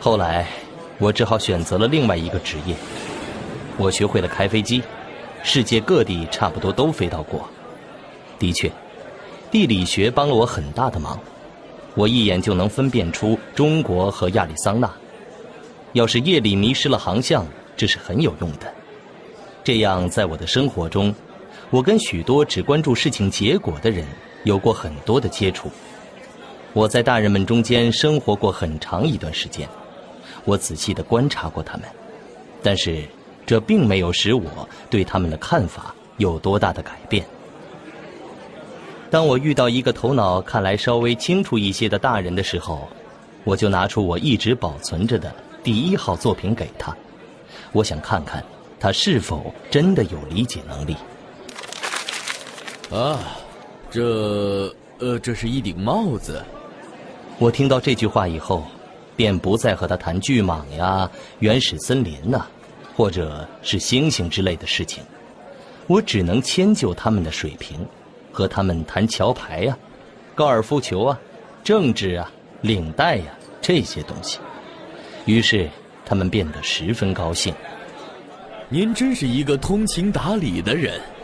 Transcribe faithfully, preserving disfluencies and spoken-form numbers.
后来，我只好选择了另外一个职业。我学会了开飞机，世界各地差不多都飞到过。的确，地理学帮了我很大的忙，我一眼就能分辨出中国和亚利桑那。要是夜里迷失了航向，这是很有用的。这样，在我的生活中，我跟许多只关注事情结果的人有过很多的接触。我在大人们中间生活过很长一段时间，我仔细地观察过他们，但是这并没有使我对他们的看法有多大的改变。当我遇到一个头脑看来稍微清楚一些的大人的时候，我就拿出我一直保存着的第一号作品给他，我想看看他是否真的有理解能力。 啊，这呃，这是一顶帽子。 我听到这句话以后，便不再和他谈巨蟒呀、原始森林呐、啊，或者是星星之类的事情。我只能迁就他们的水平，和他们谈桥牌呀、高尔夫球啊、政治啊、领带呀这些东西。于是他们变得十分高兴。 您真是一个通情达理的人。